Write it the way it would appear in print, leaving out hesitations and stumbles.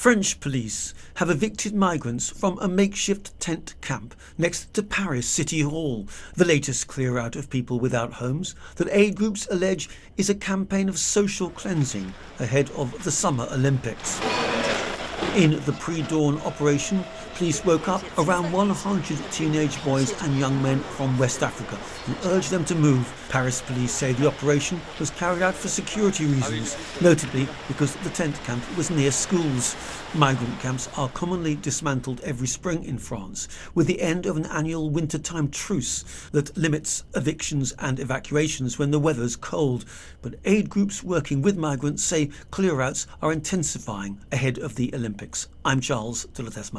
French police have evicted migrants from a makeshift tent camp next to Paris City Hall, the latest clear-out of people without homes that aid groups allege is a campaign of social cleansing ahead of the Summer Olympics. In the pre-dawn operation, police woke up around 100 teenage boys and young men from West Africa and urged them to move. Paris police say the operation was carried out for security reasons, notably because the tent camp was near schools. Migrant camps are commonly dismantled every spring in France, with the end of an annual wintertime truce that limits evictions and evacuations when the weather's cold. But aid groups working with migrants say clear-outs are intensifying ahead of the Olympics. I'm Charles de la Tesma.